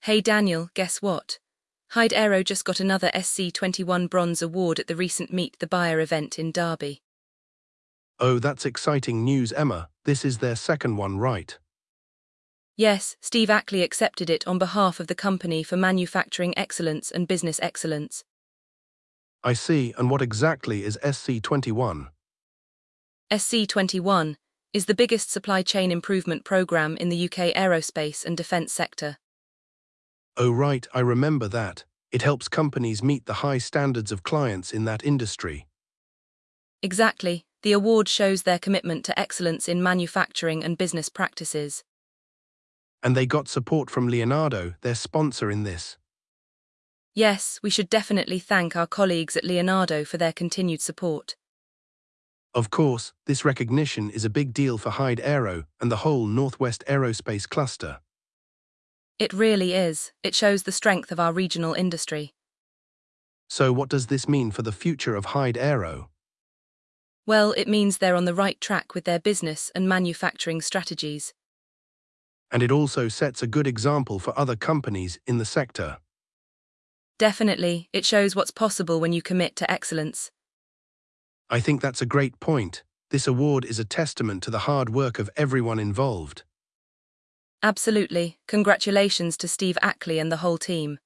Hey Daniel, guess what? Hyde Aero just got another SC21 Bronze Award at the recent Meet the Buyer event in Derby. Oh, that's exciting news, Emma. This is their second one, right? Yes, Steve Ackley accepted it on behalf of the company for manufacturing excellence and business excellence. I see, and what exactly is SC21? SC21 is the biggest supply chain improvement program in the UK aerospace and defence sector. Oh, right, I remember that. It helps companies meet the high standards of clients in that industry. Exactly, the award shows their commitment to excellence in manufacturing and business practices. And they got support from Leonardo, their sponsor in this. Yes, we should definitely thank our colleagues at Leonardo for their continued support. Of course, this recognition is a big deal for Hyde Aero and the whole Northwest Aerospace cluster. It really is. It shows the strength of our regional industry. So what does this mean for the future of Hyde Aero? Well, it means they're on the right track with their business and manufacturing strategies. And it also sets a good example for other companies in the sector. Definitely, it shows what's possible when you commit to excellence. I think that's a great point. This award is a testament to the hard work of everyone involved. Absolutely. Congratulations to Steve Ackley and the whole team.